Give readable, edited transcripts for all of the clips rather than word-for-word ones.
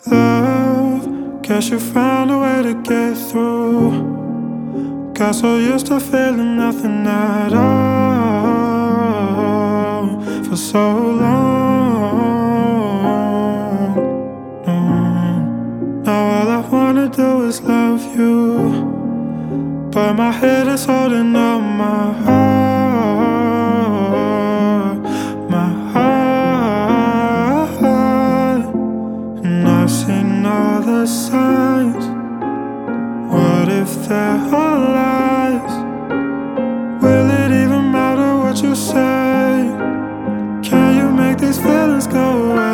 Love, guess you found a way to get through. Got so used to feeling nothing at all for so long. Now all I wanna do is love you, but my head is holding up my heart, my heart. And I've seen all the signs. What if they're all lies? Will it even matter what you say? Can you make these feelings go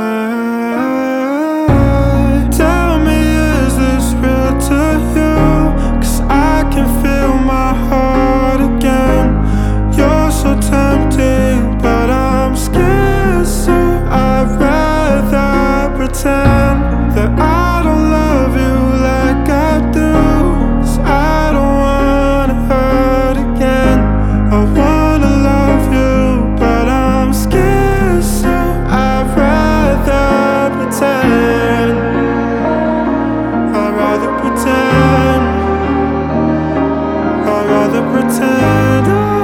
away? Tell me, is this real to you? 'Cause I can feel my heart again. You're so tempting, but I'm scared, so I'd rather pretend that I don't love you like I do. 'Cause I don't wanna hurt again. I wanna love you, but I'm scared, so I'd rather pretend. I'd rather pretend. I'd rather pretend.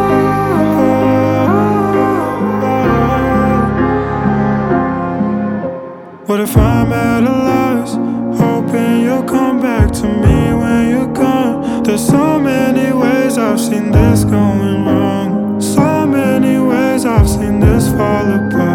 What if I'm at a loss, hoping you'll come back to me when you're gone? There's so many ways I've seen this going wrong, so many ways I've seen this fall apart.